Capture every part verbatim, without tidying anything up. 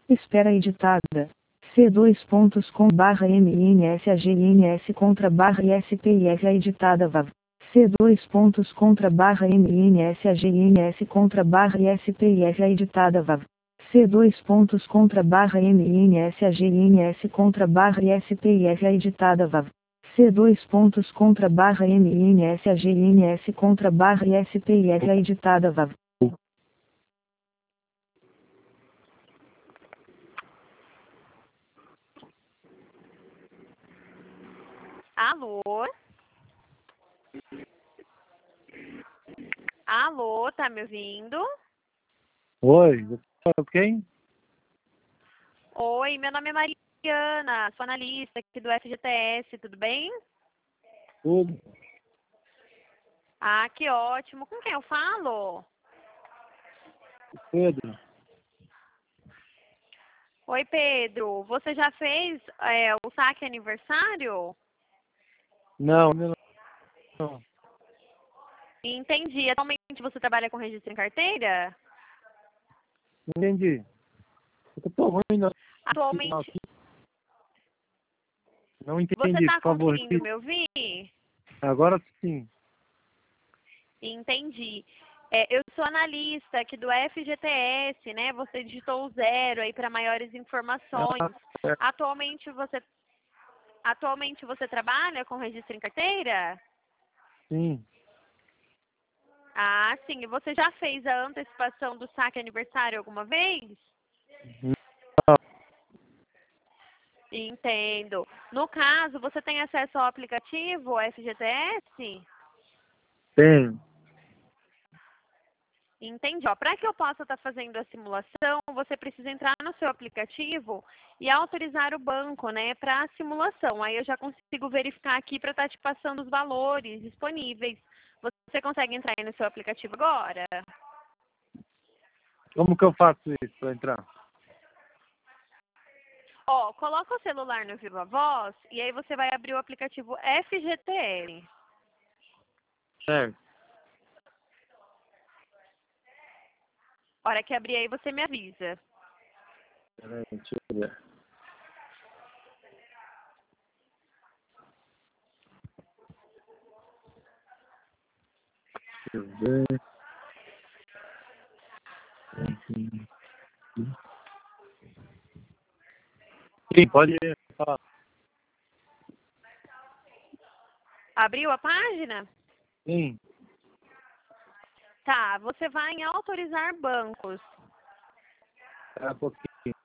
Espera editada. C dois pontos com barra M N S A G N S contra barra I S P I F A editada V A V. C dois pontos contra barra M N S A G N S contra barra I S P I F A editada V A V. C dois pontos contra barra M N S A G N S contra barra I S P I F A editada V A V. C dois pontos contra barra M N S A G N S contra barra I S P I F A editada V A V. Alô? Alô, tá me ouvindo? Oi, você sabe quem? Oi, meu nome é Mariana, sou analista aqui do F G T S, tudo bem? Tudo. Ah, que ótimo. Com quem eu falo? Pedro. Oi, Pedro. Você já fez é, o saque aniversário? Não, ainda não. Entendi. Atualmente você trabalha com registro em carteira? Entendi. Eu tô ruim, não. Atualmente. Não Você entendi, está por favor. conseguindo me ouvir? Agora sim. Entendi. É, eu sou analista aqui do F G T S, né? Você digitou o zero aí para maiores informações. Ah, é. Atualmente você, atualmente você trabalha com registro em carteira? Sim. Ah, sim. E você já fez a antecipação do saque aniversário alguma vez? Não. Entendo. No caso, você tem acesso ao aplicativo F G T S? Tenho. Entendi. Para que eu possa estar fazendo a simulação, você precisa entrar no seu aplicativo e autorizar o banco, né, para a simulação. Aí eu já consigo verificar aqui para estar te passando os valores disponíveis. Você consegue entrar aí no seu aplicativo agora? Como que eu faço isso para entrar? Ó, coloca o celular no Viva Voz e aí você vai abrir o aplicativo F G T L. Certo. Hora que abrir aí, você me avisa. Peraí, deixa eu ver. Deixa eu ver. Sim, pode ir. Fala. Abriu a página? Sim. Tá, você vai em autorizar bancos. Espera um pouquinho.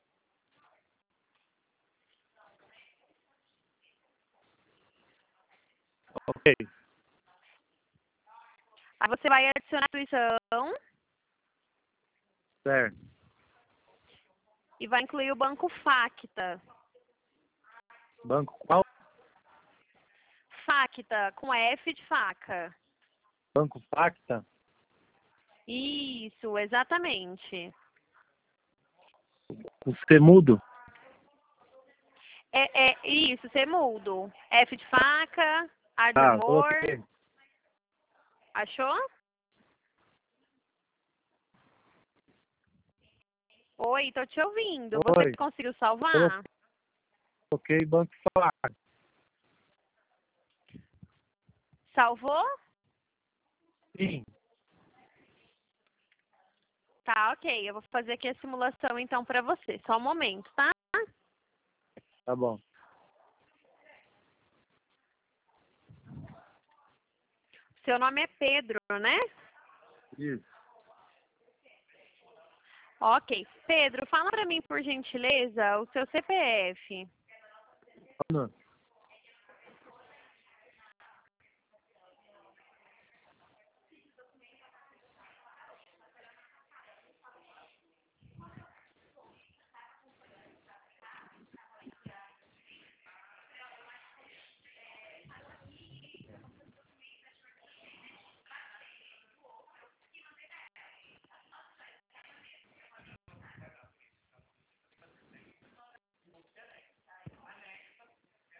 Ok. Aí você vai adicionar a instituição Certo. e vai incluir o banco Facta. Banco qual? Facta, com F de faca. Banco Pacta? Isso, exatamente. Com C mudo? É, é isso, você mudo. F de faca, A de Ah, amor. coloquei. Achou? Oi, tô te ouvindo. Você Oi. conseguiu salvar? Coloquei Banco Pacta. Salvou? Sim. Tá, ok. Eu vou fazer aqui a simulação então pra você. Só um momento, tá? Tá bom. Seu nome é Pedro, né? Isso. Ok. Pedro, fala pra mim, por gentileza, o seu C P F. Não.